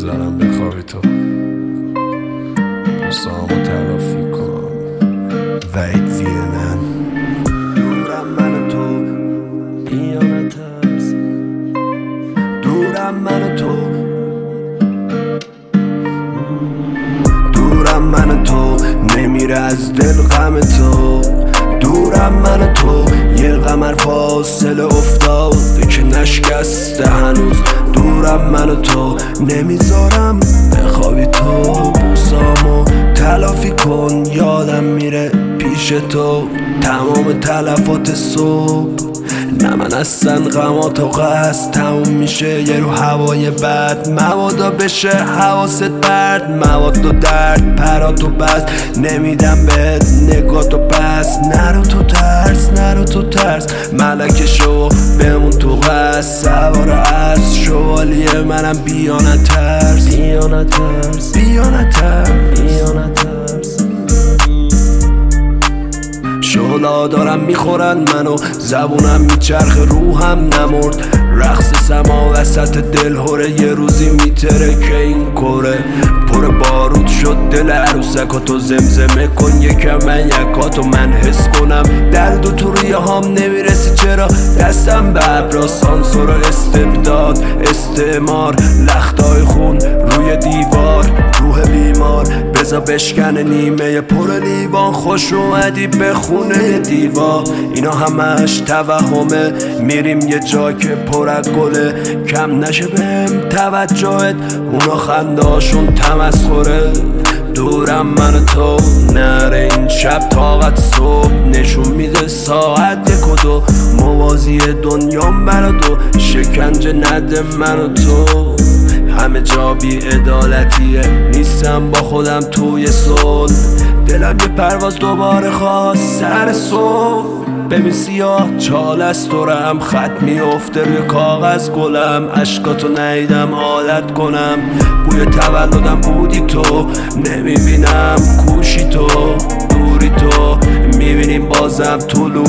نمیذارم بخوابی تو بسامو تلافی کن. وحید وینن. دورم من و تو بیا نترس، دورم من و تو، دورم من و تو نمیره از دل غم تو. دورم من و تو یه قمر فاصله افتاده که نشکسته هنوز. دورم من و تو نمیذارم بخوابی تو بوسامو تلافی کن. یادم میره پیش تو تمام تلفات صبح. نه من اصلا غمات و قصد تموم میشه یه رو هوای بد. موادا بشه حواست برد، مواد و درد پرات و بس. نمیدم بهت نگات و بس. نرو تو ترس، نرو تو ترس. ملکه شو بمون تو قصد. سوار عرض شوالیه منم بیا نترس، بیا نترس، بیا نترس، بیا نترس. شعلا دارم میخورن منو، زبونم میچرخ روحم نمرد. رقص سما وسط دل هره یه روزی میتره که این کره پر بارود شد دل عروسکاتو. زمزمه کن یکم من یکاتو من حس کنم. دلدو تو رویه هام نمیرسی چرا؟ دستم به ابرا سانسور و استبداد استعمار. لختای خون روی دیوار روح بیمار. بزا بشکن نیمه پر لیوان. خوش اومدی به خونه دیوا. اینا همش توهمه. میریم یه جا که پر از گله. کم نشه بهم توجهت. اونا خنداشون تمسخره. دورم من و تو نره این شب طاقت صبح. نشون میده ساعت یک و دو. موازی دنیام برا دو. شکنجه نده من و تو. همه جا بی عدالتیه. نیستم با خودم توی صلح. دلم یه پرواز دوباره خواست سر صبح. ببین سیاه چال از دورم. خط میافته روی کاغذ گلم. عشقاتو نیدم عادت کنم. بوی تولدم بودی تو. نمیبینم کوشی تو دوری تو. میبینیم بازم طلوع